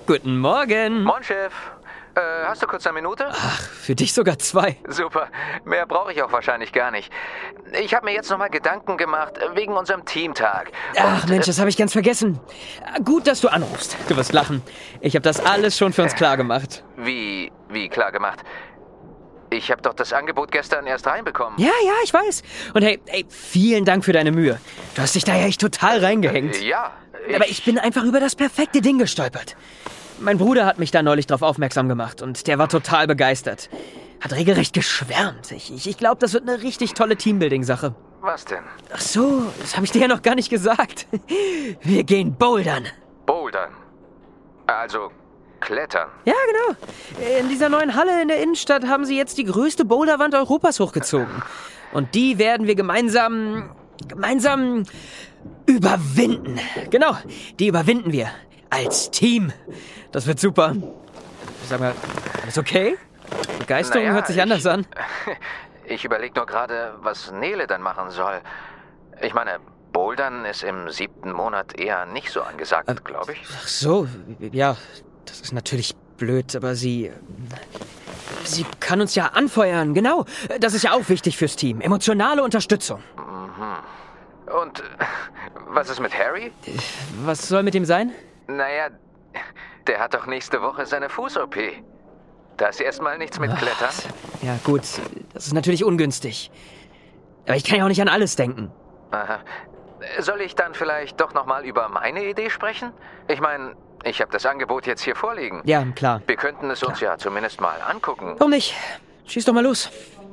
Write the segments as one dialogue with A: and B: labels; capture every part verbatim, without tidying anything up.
A: Guten Morgen.
B: Moin, Chef. Äh, hast du kurz eine Minute?
A: Ach, für dich sogar zwei.
B: Super. Mehr brauche ich auch wahrscheinlich gar nicht. Ich habe mir jetzt nochmal Gedanken gemacht, wegen unserem Teamtag.
A: Ach
B: Und,
A: Mensch,
B: äh,
A: das habe ich ganz vergessen. Gut, dass du anrufst. Du wirst lachen. Ich habe das alles schon für uns klar gemacht.
B: Wie, wie klar gemacht? Ich habe doch das Angebot gestern erst reinbekommen.
A: Ja, ja, ich weiß. Und hey, hey, vielen Dank für deine Mühe. Du hast dich da ja echt total reingehängt.
B: Ja. Ich,
A: Aber ich bin einfach über das perfekte Ding gestolpert. Mein Bruder hat mich da neulich drauf aufmerksam gemacht und der war total begeistert. Hat regelrecht geschwärmt. Ich, ich, ich glaube, das wird eine richtig tolle Teambuilding-Sache.
B: Was denn?
A: Ach so, das habe ich dir ja noch gar nicht gesagt. Wir gehen bouldern.
B: Bouldern. Also klettern.
A: Ja, genau. In dieser neuen Halle in der Innenstadt haben sie jetzt die größte Boulderwand Europas hochgezogen. Und die werden wir gemeinsam... gemeinsam... überwinden. Genau, die überwinden wir. Als Team. Das wird super. Sag mal, ist okay? Begeisterung
B: Naja,
A: hört sich
B: ich,
A: anders an.
B: Ich überlege nur gerade, was Nele dann machen soll. Ich meine, Bouldern ist im siebten Monat eher nicht so angesagt, äh, glaube ich.
A: Ach so, ja, das ist natürlich blöd, aber sie... Sie kann uns ja anfeuern, genau. Das ist ja auch wichtig fürs Team. Emotionale Unterstützung.
B: Mhm. Und was ist mit Harry?
A: Was soll mit ihm sein?
B: Naja, der hat doch nächste Woche seine Fuß-O P. Da ist erstmal nichts mit Klettern.
A: Ach, ja gut, das ist natürlich ungünstig. Aber ich kann ja auch nicht an alles denken.
B: Aha. Soll ich dann vielleicht doch nochmal über meine Idee sprechen? Ich meine, ich habe das Angebot jetzt hier vorliegen.
A: Ja, klar.
B: Wir könnten es
A: klar.
B: uns ja zumindest mal angucken.
A: Warum nicht? Schieß doch mal los.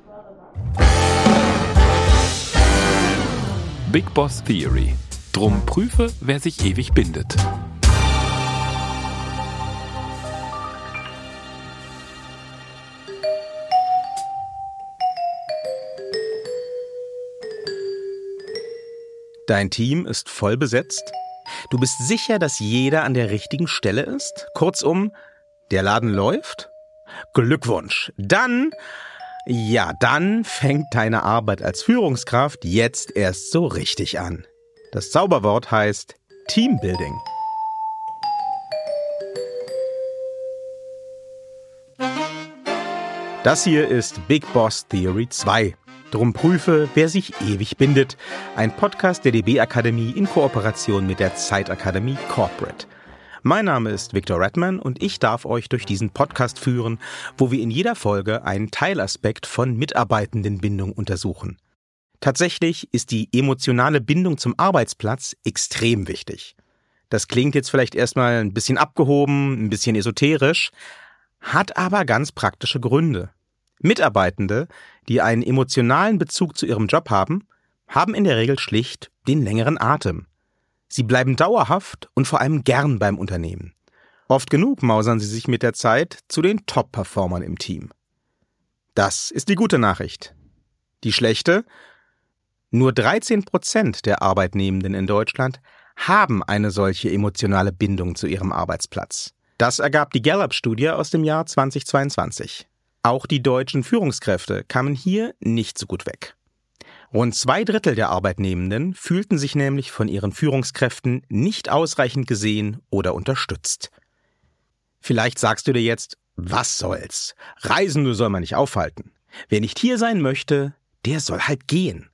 C: Big Boss Theory. Drum prüfe, wer sich ewig bindet.
D: Dein Team ist voll besetzt? Du bist sicher, dass jeder an der richtigen Stelle ist? Kurzum, der Laden läuft? Glückwunsch! Dann, ja, dann fängt deine Arbeit als Führungskraft jetzt erst so richtig an. Das Zauberwort heißt Teambuilding. Das hier ist Big Boss Theory zwei. Drum prüfe, wer sich ewig bindet. Ein Podcast der D B Akademie in Kooperation mit der Zeitakademie Corporate. Mein Name ist Victor Redman und ich darf euch durch diesen Podcast führen, wo wir in jeder Folge einen Teilaspekt von Mitarbeitendenbindung untersuchen. Tatsächlich ist die emotionale Bindung zum Arbeitsplatz extrem wichtig. Das klingt jetzt vielleicht erstmal ein bisschen abgehoben, ein bisschen esoterisch, hat aber ganz praktische Gründe. Mitarbeitende, die einen emotionalen Bezug zu ihrem Job haben, haben in der Regel schlicht den längeren Atem. Sie bleiben dauerhaft und vor allem gern beim Unternehmen. Oft genug mausern sie sich mit der Zeit zu den Top-Performern im Team. Das ist die gute Nachricht. Die schlechte? Nur dreizehn Prozent der Arbeitnehmenden in Deutschland haben eine solche emotionale Bindung zu ihrem Arbeitsplatz. Das ergab die Gallup-Studie aus dem Jahr zweitausendzweiundzwanzig. Auch die deutschen Führungskräfte kamen hier nicht so gut weg. Rund zwei Drittel der Arbeitnehmenden fühlten sich nämlich von ihren Führungskräften nicht ausreichend gesehen oder unterstützt. Vielleicht sagst du dir jetzt, was soll's? Reisende soll man nicht aufhalten. Wer nicht hier sein möchte, der soll halt gehen.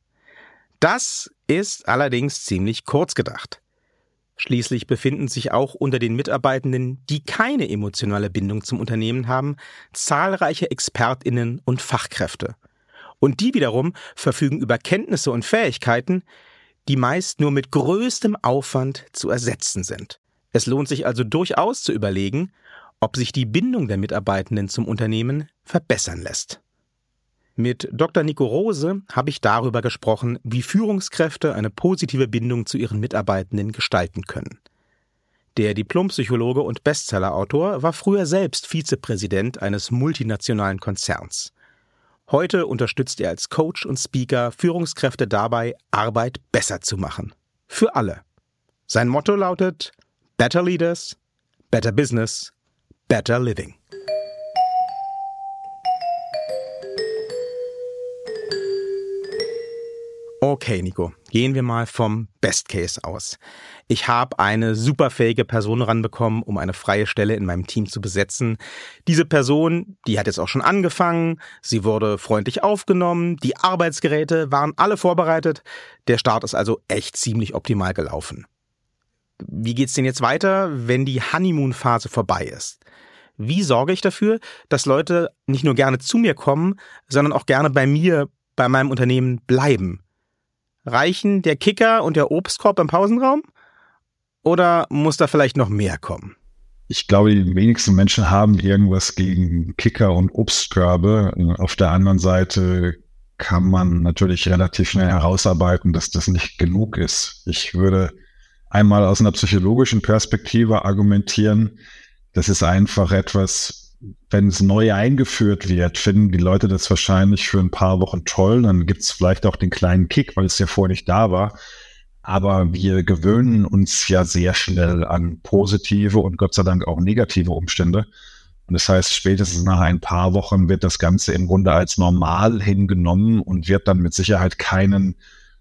D: Das ist allerdings ziemlich kurz gedacht. Schließlich befinden sich auch unter den Mitarbeitenden, die keine emotionale Bindung zum Unternehmen haben, zahlreiche ExpertInnen und Fachkräfte. Und die wiederum verfügen über Kenntnisse und Fähigkeiten, die meist nur mit größtem Aufwand zu ersetzen sind. Es lohnt sich also durchaus zu überlegen, ob sich die Bindung der Mitarbeitenden zum Unternehmen verbessern lässt. Mit Doktor Nico Rose habe ich darüber gesprochen, wie Führungskräfte eine positive Bindung zu ihren Mitarbeitenden gestalten können. Der Diplompsychologe und Bestsellerautor war früher selbst Vizepräsident eines multinationalen Konzerns. Heute unterstützt er als Coach und Speaker Führungskräfte dabei, Arbeit besser zu machen. Für alle. Sein Motto lautet: Better Leaders, Better Business, Better Living. Okay, Nico, gehen wir mal vom Best Case aus. Ich habe eine superfähige Person ranbekommen, um eine freie Stelle in meinem Team zu besetzen. Diese Person, die hat jetzt auch schon angefangen, sie wurde freundlich aufgenommen, die Arbeitsgeräte waren alle vorbereitet. Der Start ist also echt ziemlich optimal gelaufen. Wie geht's denn jetzt weiter, wenn die Honeymoon-Phase vorbei ist? Wie sorge ich dafür, dass Leute nicht nur gerne zu mir kommen, sondern auch gerne bei mir, bei meinem Unternehmen bleiben? Reichen der Kicker und der Obstkorb im Pausenraum? Oder muss da vielleicht noch mehr kommen?
E: Ich glaube, die wenigsten Menschen haben irgendwas gegen Kicker und Obstkörbe. Auf der anderen Seite kann man natürlich relativ schnell herausarbeiten, dass das nicht genug ist. Ich würde einmal aus einer psychologischen Perspektive argumentieren, das ist einfach etwas, wenn es neu eingeführt wird, finden die Leute das wahrscheinlich für ein paar Wochen toll. Dann gibt es vielleicht auch den kleinen Kick, weil es ja vorher nicht da war. Aber wir gewöhnen uns ja sehr schnell an positive und Gott sei Dank auch negative Umstände. Und das heißt, spätestens nach ein paar Wochen wird das Ganze im Grunde als normal hingenommen und wird dann mit Sicherheit keinen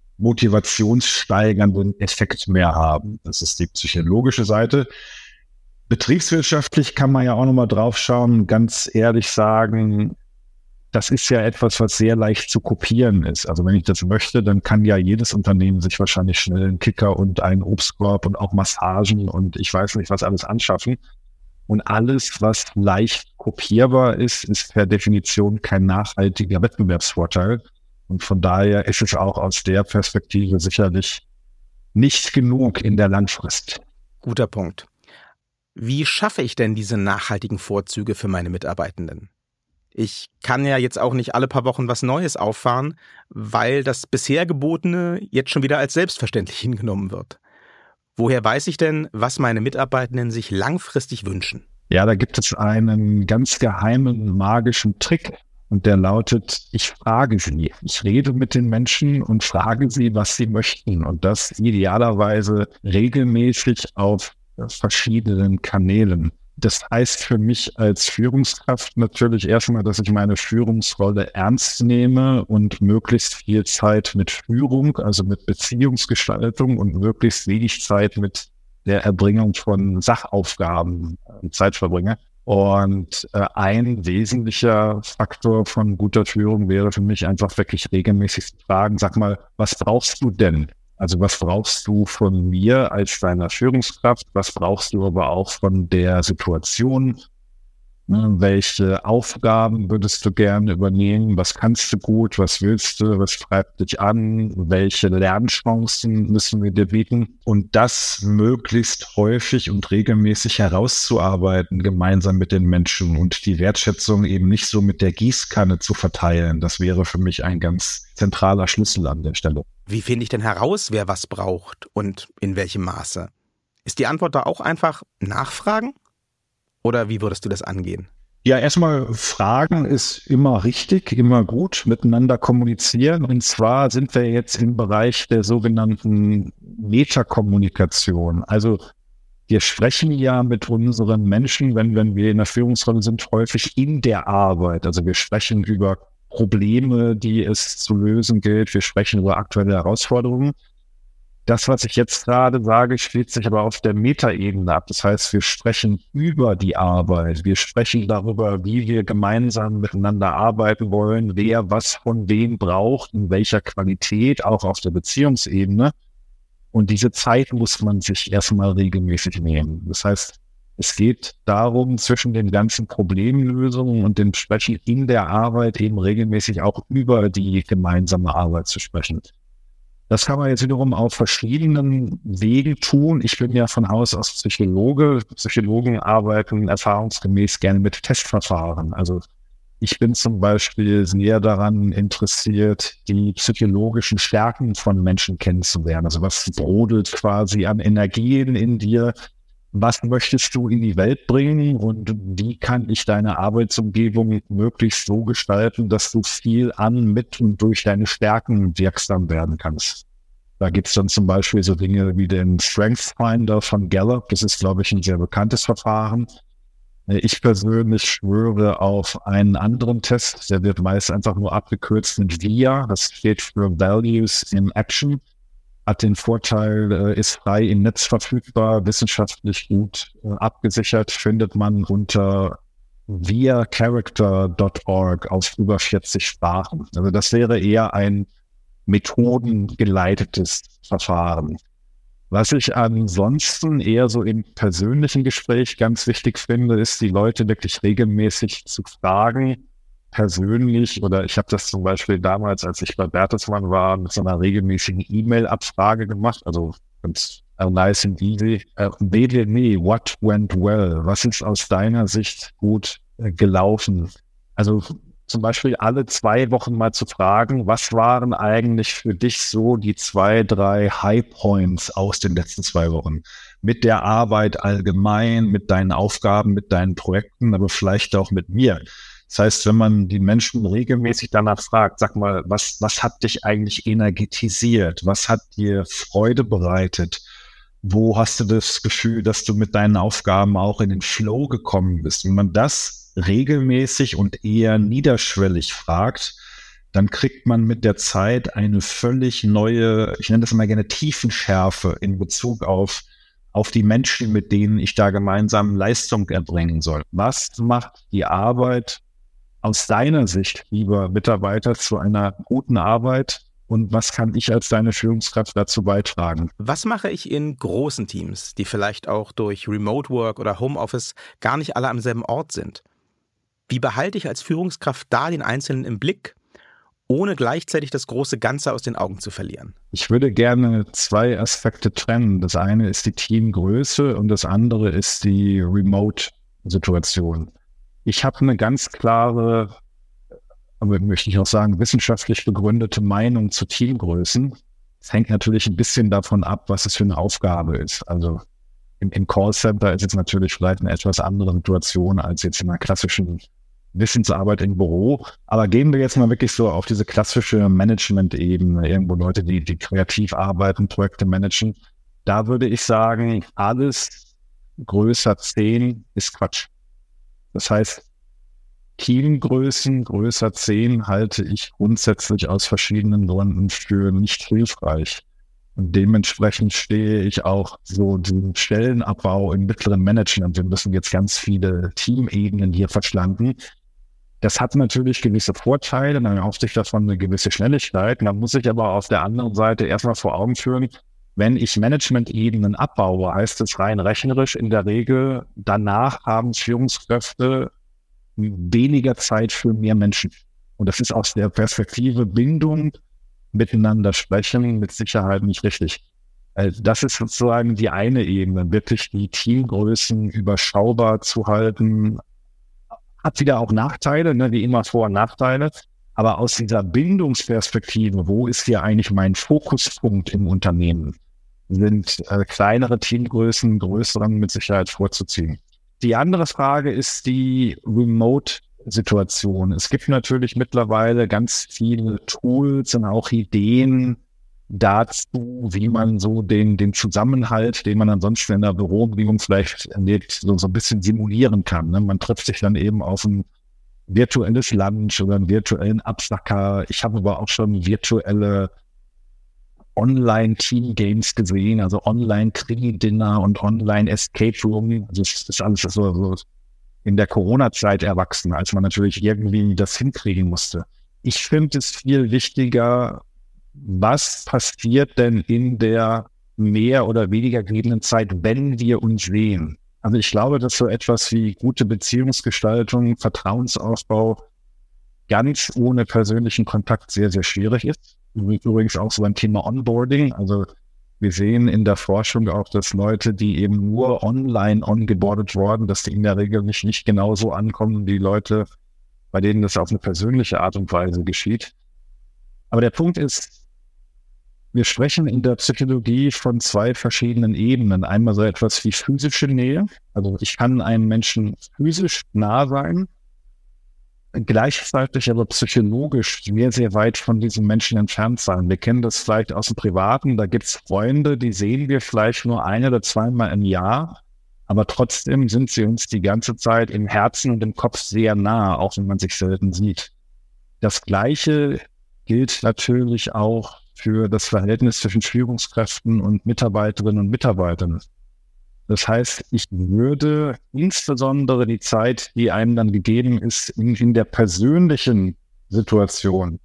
E: motivationssteigernden Effekt mehr haben. Das ist die psychologische Seite. Betriebswirtschaftlich kann man ja auch nochmal drauf schauen, ganz ehrlich sagen, das ist ja etwas, was sehr leicht zu kopieren ist. Also wenn ich das möchte, dann kann ja jedes Unternehmen sich wahrscheinlich schnell einen Kicker und einen Obstkorb und auch Massagen und ich weiß nicht was alles anschaffen. Und alles, was leicht kopierbar ist, ist per Definition kein nachhaltiger Wettbewerbsvorteil. Und von daher ist es auch aus der Perspektive sicherlich nicht genug in der Langfrist.
D: Guter Punkt. Wie schaffe ich denn diese nachhaltigen Vorzüge für meine Mitarbeitenden? Ich kann ja jetzt auch nicht alle paar Wochen was Neues auffahren, weil das bisher Gebotene jetzt schon wieder als selbstverständlich hingenommen wird. Woher weiß ich denn, was meine Mitarbeitenden sich langfristig wünschen?
E: Ja, da gibt es einen ganz geheimen, magischen Trick und der lautet, ich frage sie. Ich rede mit den Menschen und frage sie, was sie möchten und das idealerweise regelmäßig auf verschiedenen Kanälen. Das heißt für mich als Führungskraft natürlich erstmal, dass ich meine Führungsrolle ernst nehme und möglichst viel Zeit mit Führung, also mit Beziehungsgestaltung und möglichst wenig Zeit mit der Erbringung von Sachaufgaben Zeit verbringe. Und äh, ein wesentlicher Faktor von guter Führung wäre für mich einfach wirklich regelmäßig zu fragen, sag mal, was brauchst du denn? Also was brauchst du von mir als deiner Führungskraft? Was brauchst du aber auch von der Situation? Welche Aufgaben würdest du gerne übernehmen? Was kannst du gut? Was willst du? Was treibt dich an? Welche Lernchancen müssen wir dir bieten? Und das möglichst häufig und regelmäßig herauszuarbeiten, gemeinsam mit den Menschen und die Wertschätzung eben nicht so mit der Gießkanne zu verteilen. Das wäre für mich ein ganz zentraler Schlüssel an der Stelle.
D: Wie finde ich denn heraus, wer was braucht und in welchem Maße? Ist die Antwort da auch einfach nachfragen? Oder wie würdest du das angehen?
E: Ja, erstmal fragen ist immer richtig, immer gut, miteinander kommunizieren. Und zwar sind wir jetzt im Bereich der sogenannten Metakommunikation. Also wir sprechen ja mit unseren Menschen, wenn, wenn wir in der Führungsrolle sind, häufig in der Arbeit. Also wir sprechen über Probleme, die es zu lösen gilt. Wir sprechen über aktuelle Herausforderungen. Das, was ich jetzt gerade sage, spielt sich aber auf der Metaebene ab. Das heißt, wir sprechen über die Arbeit. Wir sprechen darüber, wie wir gemeinsam miteinander arbeiten wollen, wer was von wem braucht, in welcher Qualität, auch auf der Beziehungsebene. Und diese Zeit muss man sich erstmal regelmäßig nehmen. Das heißt, es geht darum, zwischen den ganzen Problemlösungen und dem Sprechen in der Arbeit eben regelmäßig auch über die gemeinsame Arbeit zu sprechen. Das kann man jetzt wiederum auf verschiedenen Wegen tun. Ich bin ja von Haus aus Psychologe. Psychologen arbeiten erfahrungsgemäß gerne mit Testverfahren. Also ich bin zum Beispiel sehr daran interessiert, die psychologischen Stärken von Menschen kennenzulernen. Also was brodelt quasi an Energien in dir? Was möchtest du in die Welt bringen und wie kann ich deine Arbeitsumgebung möglichst so gestalten, dass du viel an, mit und durch deine Stärken wirksam werden kannst? Da gibt es dann zum Beispiel so Dinge wie den Strengths Finder von Gallup. Das ist, glaube ich, ein sehr bekanntes Verfahren. Ich persönlich schwöre auf einen anderen Test, der wird meist einfach nur abgekürzt mit V I A, das steht für Values in Action, hat den Vorteil, ist frei im Netz verfügbar, wissenschaftlich gut abgesichert, findet man unter via character dot org auf über vierzig Sprachen. Also das wäre eher ein methodengeleitetes Verfahren. Was ich ansonsten eher so im persönlichen Gespräch ganz wichtig finde, ist, die Leute wirklich regelmäßig zu fragen, persönlich, oder ich habe das zum Beispiel damals, als ich bei Bertelsmann war, mit so einer regelmäßigen E-Mail-Abfrage gemacht, also ganz nice and easy. Uh, B D M E, what went well? Was ist aus deiner Sicht gut äh, gelaufen? Also zum Beispiel alle zwei Wochen mal zu fragen, was waren eigentlich für dich so die zwei, drei High Points aus den letzten zwei Wochen? Mit der Arbeit allgemein, mit deinen Aufgaben, mit deinen Projekten, aber vielleicht auch mit mir. Das heißt, wenn man die Menschen regelmäßig danach fragt, sag mal, was, was hat dich eigentlich energetisiert? Was hat dir Freude bereitet? Wo hast du das Gefühl, dass du mit deinen Aufgaben auch in den Flow gekommen bist? Wenn man das regelmäßig und eher niederschwellig fragt, dann kriegt man mit der Zeit eine völlig neue, ich nenne das immer gerne Tiefenschärfe in Bezug auf, auf die Menschen, mit denen ich da gemeinsam Leistung erbringen soll. Was macht die Arbeit aus deiner Sicht, lieber Mitarbeiter, zu einer guten Arbeit? Und was kann ich als deine Führungskraft dazu beitragen?
D: Was mache ich in großen Teams, die vielleicht auch durch Remote Work oder Homeoffice gar nicht alle am selben Ort sind? Wie behalte ich als Führungskraft da den Einzelnen im Blick, ohne gleichzeitig das große Ganze aus den Augen zu verlieren?
E: Ich würde gerne zwei Aspekte trennen. Das eine ist die Teamgröße und das andere ist die Remote-Situation. Ich habe eine ganz klare, aber möchte ich auch sagen, wissenschaftlich begründete Meinung zu Teamgrößen. Es hängt natürlich ein bisschen davon ab, was es für eine Aufgabe ist. Also im, im Callcenter ist jetzt natürlich vielleicht eine etwas andere Situation als jetzt in einer klassischen Wissensarbeit im Büro. Aber gehen wir jetzt mal wirklich so auf diese klassische Management-Ebene, irgendwo Leute, die, die kreativ arbeiten, Projekte managen. Da würde ich sagen, alles größer zehn ist Quatsch. Das heißt, Teamgrößen größer zehn halte ich grundsätzlich aus verschiedenen Gründen für nicht hilfreich. Und dementsprechend stehe ich auch so den Stellenabbau im mittleren Management. Wir müssen jetzt ganz viele Teamebenen hier verschlanken. Das hat natürlich gewisse Vorteile, dann erhofft sich davon eine gewisse Schnelligkeit. Man muss sich aber auf der anderen Seite erstmal vor Augen führen, wenn ich Management-Ebenen abbaue, heißt es rein rechnerisch in der Regel, danach haben Führungskräfte weniger Zeit für mehr Menschen. Und das ist aus der Perspektive Bindung, miteinander sprechen, mit Sicherheit nicht richtig. Das ist sozusagen die eine Ebene, wirklich die Teamgrößen überschaubar zu halten. Hat wieder auch Nachteile, ne, wie immer Vor- und Nachteile. Aber aus dieser Bindungsperspektive, wo ist hier eigentlich mein Fokuspunkt im Unternehmen, sind äh, kleinere Teamgrößen, größeren mit Sicherheit vorzuziehen. Die andere Frage ist die Remote-Situation. Es gibt natürlich mittlerweile ganz viele Tools und auch Ideen dazu, wie man so den, den Zusammenhalt, den man ansonsten in der Büroumgebung vielleicht erlebt, so, so ein bisschen simulieren kann. Ne? Man trifft sich dann eben auf ein virtuelles Lunch oder einen virtuellen Absacker. Ich habe aber auch schon virtuelle Online-Team-Games gesehen, also Online-Krimi-Dinner und Online-Escape Room. Also das ist alles so, so in der Corona-Zeit erwachsen, als man natürlich irgendwie das hinkriegen musste. Ich finde es viel wichtiger, was passiert denn in der mehr oder weniger gegebenen Zeit, wenn wir uns sehen? Also ich glaube, dass so etwas wie gute Beziehungsgestaltung, Vertrauensaufbau ganz ohne persönlichen Kontakt sehr, sehr schwierig ist. Übrigens auch so ein Thema Onboarding. Also wir sehen in der Forschung auch, dass Leute, die eben nur online ongeboardet wurden, dass die in der Regel nicht, nicht genauso ankommen wie Leute, bei denen das auf eine persönliche Art und Weise geschieht. Aber der Punkt ist, wir sprechen in der Psychologie von zwei verschiedenen Ebenen. Einmal so etwas wie physische Nähe. Also ich kann einem Menschen physisch nah sein, gleichzeitig aber psychologisch sehr, sehr weit von diesem Menschen entfernt sein. Wir kennen das vielleicht aus dem Privaten. Da gibt es Freunde, die sehen wir vielleicht nur ein oder zweimal im Jahr. aber trotzdem sind sie uns die ganze Zeit im Herzen und im Kopf sehr nah, auch wenn man sich selten sieht. Das Gleiche gilt natürlich auch für das Verhältnis zwischen Führungskräften und Mitarbeiterinnen und Mitarbeitern. Das heißt, ich würde insbesondere die Zeit, die einem dann gegeben ist, in, in der persönlichen Situation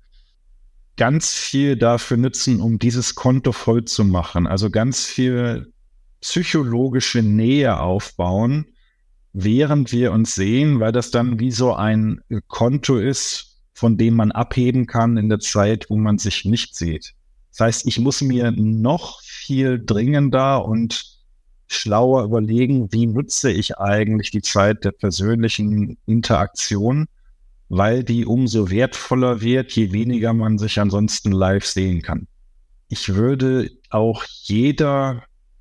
E: ganz viel dafür nutzen, um dieses Konto voll zu machen. Also ganz viel psychologische Nähe aufbauen, während wir uns sehen, weil das dann wie so ein Konto ist, von dem man abheben kann in der Zeit, wo man sich nicht sieht. Das heißt, ich muss mir noch viel dringender und schlauer überlegen, wie nutze ich eigentlich die Zeit der persönlichen Interaktion, weil die umso wertvoller wird, je weniger man sich ansonsten live sehen kann. Ich würde auch jeder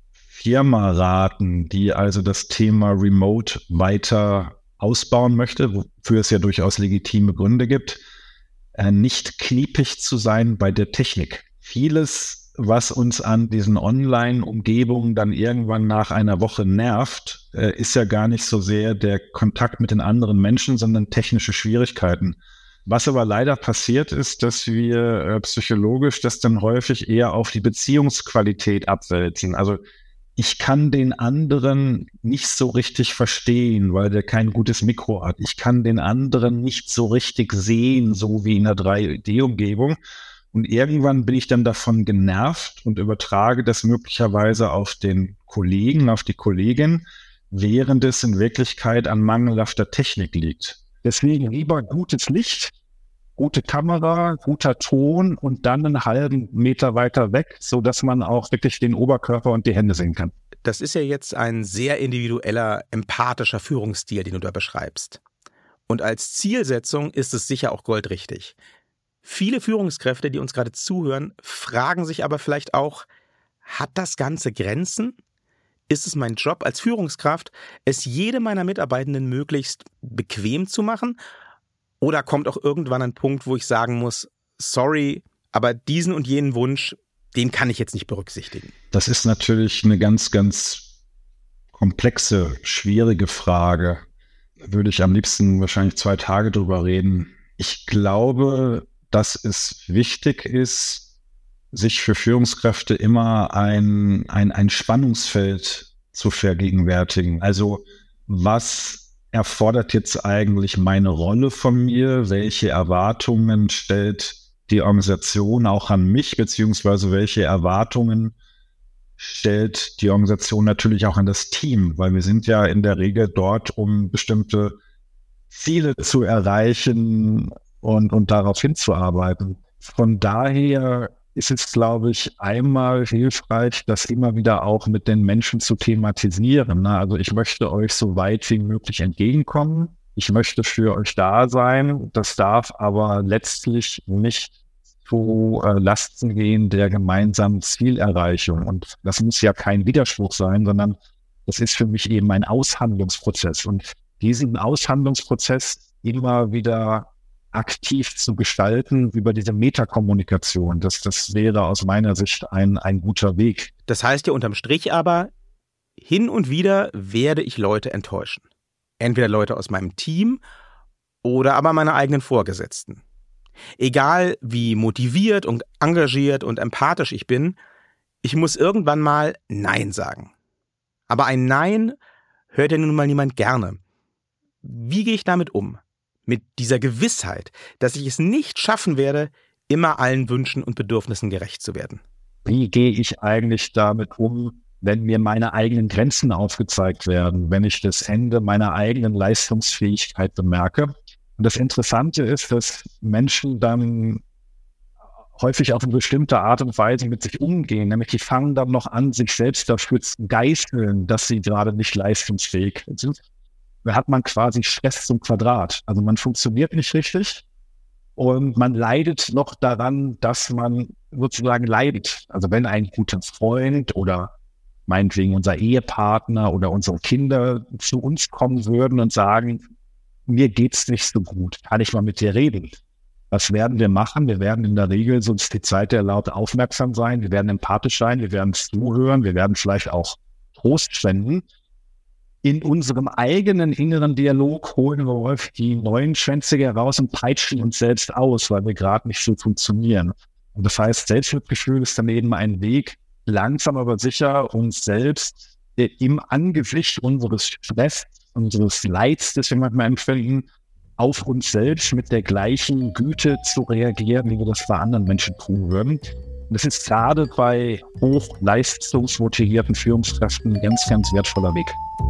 E: Firma raten, die also das Thema Remote weiter ausbauen möchte, wofür es ja durchaus legitime Gründe gibt, äh, nicht kniepig zu sein bei der Technik. Vieles, was uns an diesen Online-Umgebungen dann irgendwann nach einer Woche nervt, äh, ist ja gar nicht so sehr der Kontakt mit den anderen Menschen, sondern technische Schwierigkeiten. Was aber leider passiert ist, dass wir äh, psychologisch das dann häufig eher auf die Beziehungsqualität abwälzen. Also ich kann den anderen nicht so richtig verstehen, weil der kein gutes Mikro hat. Ich kann den anderen nicht so richtig sehen, so wie in einer drei D-Umgebung. Und irgendwann bin ich dann davon genervt und übertrage das möglicherweise auf den Kollegen, auf die Kollegin, während es in Wirklichkeit an mangelhafter Technik liegt. Deswegen lieber gutes Licht, gute Kamera, guter Ton und dann einen halben Meter weiter weg, so dass man auch wirklich den Oberkörper und die Hände sehen kann.
D: Das ist ja jetzt ein sehr individueller, empathischer Führungsstil, den du da beschreibst. Und als Zielsetzung ist es sicher auch goldrichtig. Viele Führungskräfte, die uns gerade zuhören, fragen sich aber vielleicht auch, hat das Ganze Grenzen? Ist es mein Job als Führungskraft, es jedem meiner Mitarbeitenden möglichst bequem zu machen? Oder kommt auch irgendwann ein Punkt, wo ich sagen muss, sorry, aber diesen und jenen Wunsch, den kann ich jetzt nicht berücksichtigen?
E: Das ist natürlich eine ganz, ganz komplexe, schwierige Frage. Da würde ich am liebsten wahrscheinlich zwei Tage drüber reden. Ich glaube, dass es wichtig ist, sich für Führungskräfte immer ein, ein, ein Spannungsfeld zu vergegenwärtigen. Also was erfordert jetzt eigentlich meine Rolle von mir? Welche Erwartungen stellt die Organisation auch an mich, beziehungsweise welche Erwartungen stellt die Organisation natürlich auch an das Team? Weil wir sind ja in der Regel dort, um bestimmte Ziele zu erreichen und, und darauf hinzuarbeiten. Von daher ist es, glaube ich, einmal hilfreich, das immer wieder auch mit den Menschen zu thematisieren. Also ich möchte euch so weit wie möglich entgegenkommen. Ich möchte für euch da sein. Das darf aber letztlich nicht zu äh, Lasten gehen der gemeinsamen Zielerreichung. Und das muss ja kein Widerspruch sein, sondern das ist für mich eben ein Aushandlungsprozess. Und diesen Aushandlungsprozess immer wieder aktiv zu gestalten über diese Metakommunikation. Das, das wäre aus meiner Sicht ein, ein guter Weg.
D: Das heißt ja unterm Strich aber, hin und wieder werde ich Leute enttäuschen. Entweder Leute aus meinem Team oder aber meine eigenen Vorgesetzten. Egal wie motiviert und engagiert und empathisch ich bin, ich muss irgendwann mal Nein sagen. Aber ein Nein hört ja nun mal niemand gerne. Wie gehe ich damit um? Mit dieser Gewissheit, dass ich es nicht schaffen werde, immer allen Wünschen und Bedürfnissen gerecht zu werden.
E: Wie gehe ich eigentlich damit um, wenn mir meine eigenen Grenzen aufgezeigt werden, wenn ich das Ende meiner eigenen Leistungsfähigkeit bemerke? Und das Interessante ist, dass Menschen dann häufig auf eine bestimmte Art und Weise mit sich umgehen, nämlich die fangen dann noch an, sich selbst dafür zu geißeln, dass sie gerade nicht leistungsfähig sind. Da hat man quasi Stress zum Quadrat. Also man funktioniert nicht richtig und man leidet noch daran, dass man sozusagen leidet. Also wenn ein guter Freund oder meinetwegen unser Ehepartner oder unsere Kinder zu uns kommen würden und sagen, mir geht's nicht so gut, kann ich mal mit dir reden? Was werden wir machen? Wir werden in der Regel, so ist die Zeit erlaubt, aufmerksam sein, wir werden empathisch sein, wir werden zuhören, wir werden vielleicht auch Trost spenden. in unserem eigenen inneren Dialog holen wir häufig die neuen Schwänze heraus und peitschen uns selbst aus, weil wir gerade nicht so funktionieren. Und das heißt, Selbstwertgefühl ist dann eben ein Weg, langsam aber sicher uns selbst im Angesicht unseres Stress, unseres Leids, das wir manchmal empfinden, auf uns selbst mit der gleichen Güte zu reagieren, wie wir das bei anderen Menschen tun würden. Und das ist gerade bei hochleistungsmotivierten Führungskräften ein ganz, ganz wertvoller Weg.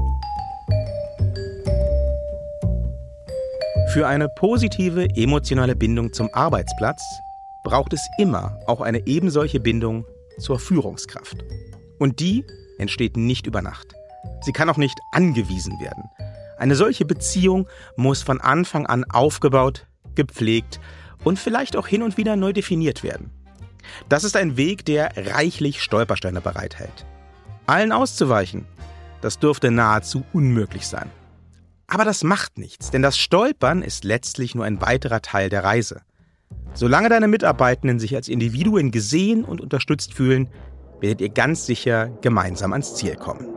D: Für eine positive emotionale Bindung zum Arbeitsplatz braucht es immer auch eine ebensolche Bindung zur Führungskraft. Und die entsteht nicht über Nacht. Sie kann auch nicht angewiesen werden. Eine solche Beziehung muss von Anfang an aufgebaut, gepflegt und vielleicht auch hin und wieder neu definiert werden. Das ist ein Weg, der reichlich Stolpersteine bereithält. Allen auszuweichen, das dürfte nahezu unmöglich sein. Aber das macht nichts, denn das Stolpern ist letztlich nur ein weiterer Teil der Reise. Solange deine Mitarbeitenden sich als Individuen gesehen und unterstützt fühlen, werdet ihr ganz sicher gemeinsam ans Ziel kommen.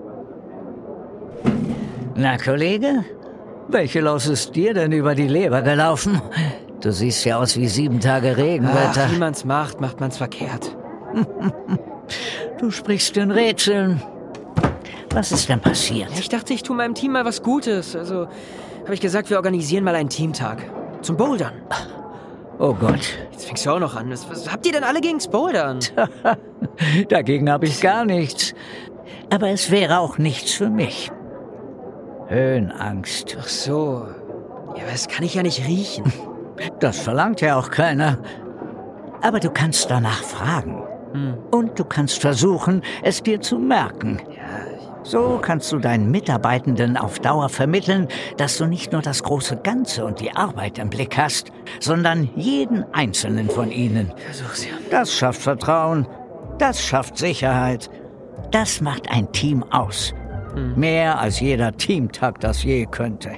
F: Na, Kollege, welche Los ist dir denn über die Leber gelaufen? Du siehst ja aus wie sieben Tage Regenwetter.
A: Ach, wie man's macht, macht man's verkehrt.
F: Du sprichst in Rätseln. Was ist denn passiert?
A: Ja, ich dachte, ich tue meinem Team mal was Gutes. Also habe ich gesagt, wir organisieren mal einen Teamtag. Zum Bouldern.
F: Oh Gott.
A: Jetzt fängst du auch noch an. Was, was habt ihr denn alle gegen's Bouldern?
F: Dagegen habe ich gar nichts. Aber es wäre auch nichts für mich. Höhenangst.
A: Ach so. Ja, aber das kann ich ja nicht riechen.
F: Das verlangt ja auch keiner. Aber du kannst danach fragen. Hm. Und du kannst versuchen, es dir zu merken.
A: Ja,
F: so kannst du deinen Mitarbeitenden auf Dauer vermitteln, dass du nicht nur das große Ganze und die Arbeit im Blick hast, sondern jeden einzelnen von ihnen.
A: Versuch's ja.
F: Das schafft Vertrauen. Das schafft Sicherheit. Das macht ein Team aus. Hm. Mehr als jeder Teamtag das je könnte.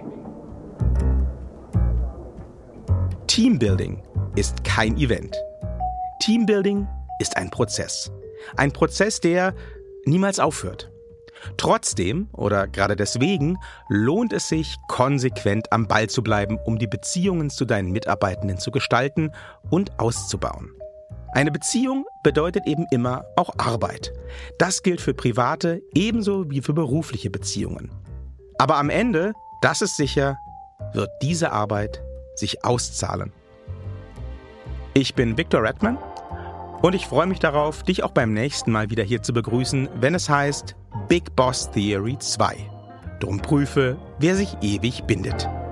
D: Teambuilding ist kein Event. Teambuilding ist ein Prozess. Ein Prozess, der niemals aufhört. Trotzdem, oder gerade deswegen, lohnt es sich, konsequent am Ball zu bleiben, um die Beziehungen zu deinen Mitarbeitenden zu gestalten und auszubauen. Eine Beziehung bedeutet eben immer auch Arbeit. Das gilt für private ebenso wie für berufliche Beziehungen. Aber am Ende, das ist sicher, wird diese Arbeit sich auszahlen. Ich bin Victor Redman und ich freue mich darauf, dich auch beim nächsten Mal wieder hier zu begrüßen, wenn es heißt Big Boss Theory zwei. Drum prüfe, wer sich ewig bindet.